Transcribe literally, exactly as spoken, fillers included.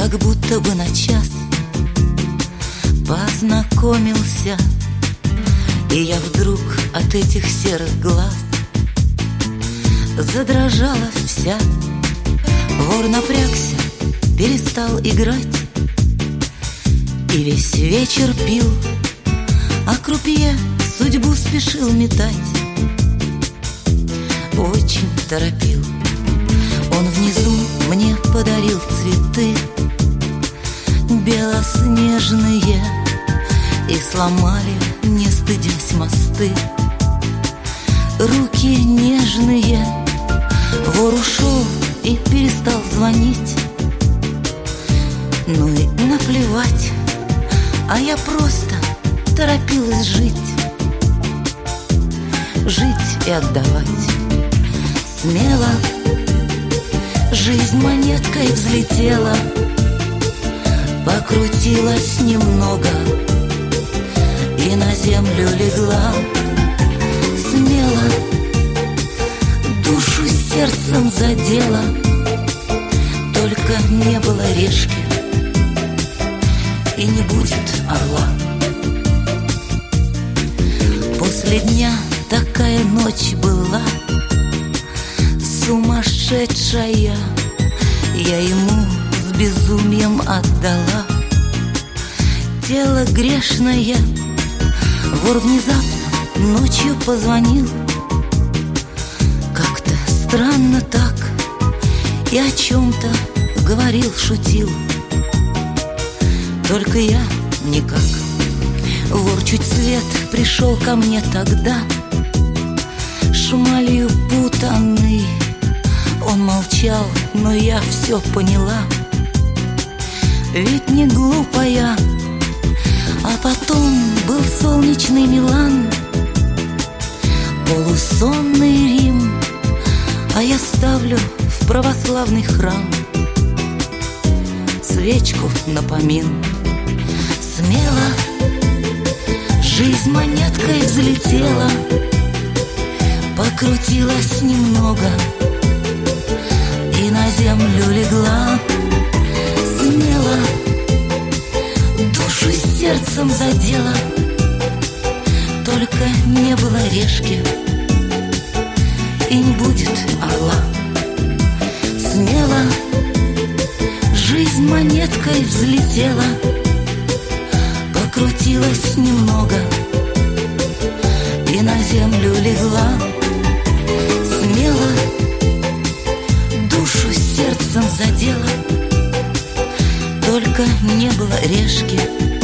как будто бы на час познакомился, и я вдруг от этих серых глаз задрожала вся. Вор напрягся, перестал играть и весь вечер пил, а крупье судьбу спешил метать. Очень торопил. Он внизу мне подарил цветы белоснежные, и сломали, не стыдясь, мосты. Руки нежные. Вор ушел и перестал звонить. Ну и наплевать, а я просто торопилась жить. Жить и отдавать смело. Жизнь монеткой взлетела, покрутилась немного и на землю легла. Смело душу сердцем задела, только не было решки и не будет орла. После дня такая ночь была сумасшедшая, я ему с безумием отдала тело грешное. Вор внезапно ночью позвонил, как-то странно так, и о чем-то говорил, шутил. Только я никак. Вор чуть свет пришел ко мне тогда, шмалью путанный. Он молчал, но я все поняла, ведь не глупая. А потом был солнечный Милан, полусонный Рим, а я ставлю в православный храм свечку напомин. Смело жизнь монеткой взлетела, покрутилась немного и на землю легла. Смело душу сердцем задела, только не было решки и не будет орла. Смело жизнь монеткой взлетела, покрутилась немного и на землю легла. Смело душу сердцем задела, только не было решки